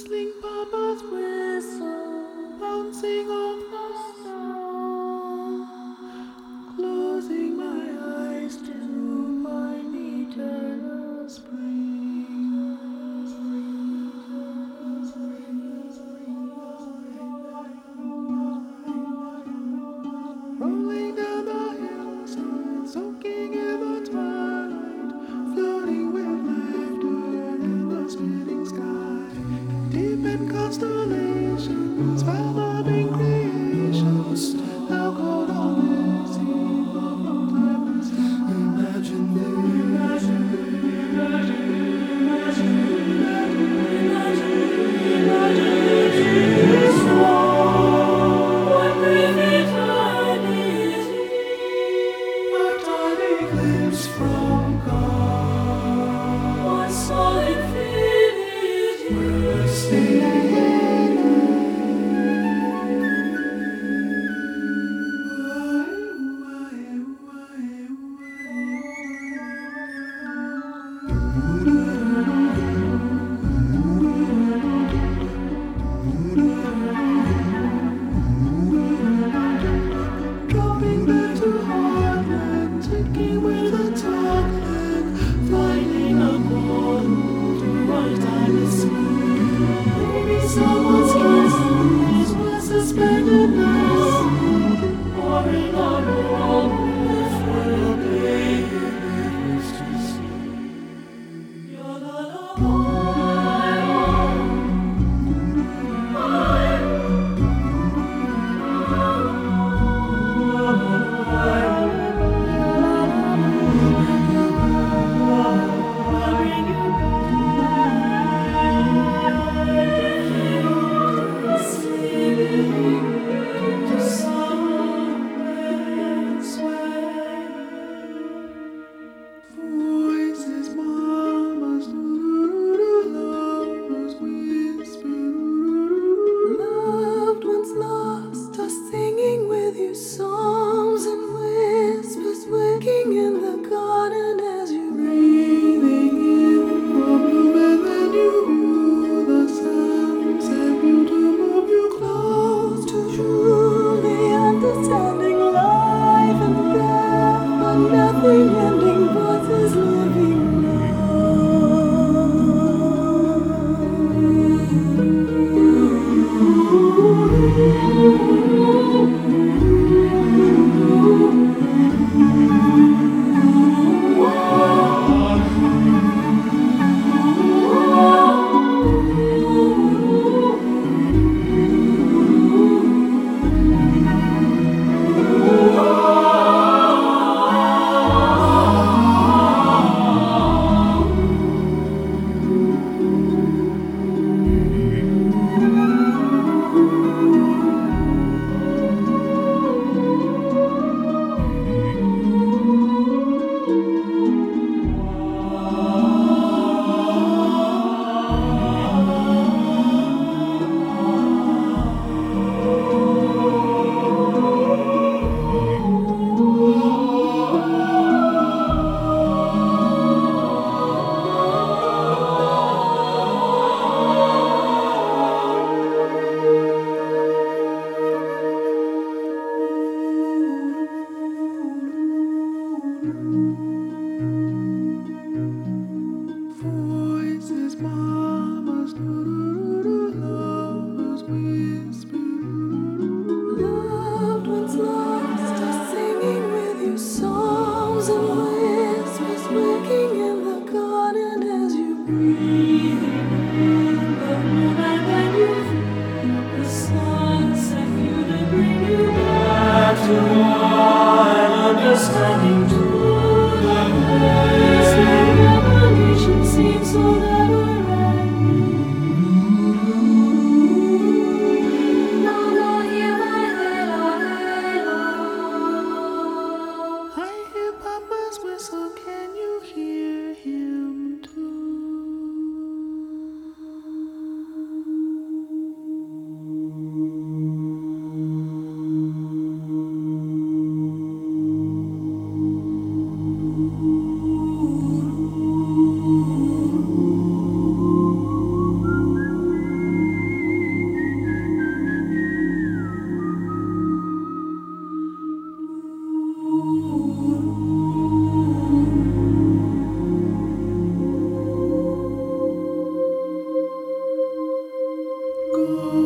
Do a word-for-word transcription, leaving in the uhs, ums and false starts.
Whistling Papa's whistle, bouncing off the snow, closing my eyes to find eternal spring. Rolling down the hillside, soaking in the twilight, floating with laughter in the spinning sky. Deep in constellations, fathoming creations, how cold all this eve of no timeless time. Imagine this, imagine this, imagine this, imagine this, imagine this world. One brief eternity, a tiny glimpse from God. One small infinity, we're staying. Dropping back to Heartland, taking with a tugland, finding a portal to our timeless sea. Maybe someone's kisses were suspended now, or in our world for a baby needless to see. Your lullaby, voices, mamas, lovers whisper. Loved ones lost are singing with you songs and whispers, waking in the garden as you breathing in from room, and then you view the sunset beauty move you close to truly understanding life and death, but nothing ending voices living voices, mamas, lovers whisper. Loved ones lost are singing with you songs and whispers, waking in the garden as you breathe in the moon, and then you feel the sunset view to bring you back to one understanding, to the place where revelation seems so never ending. you.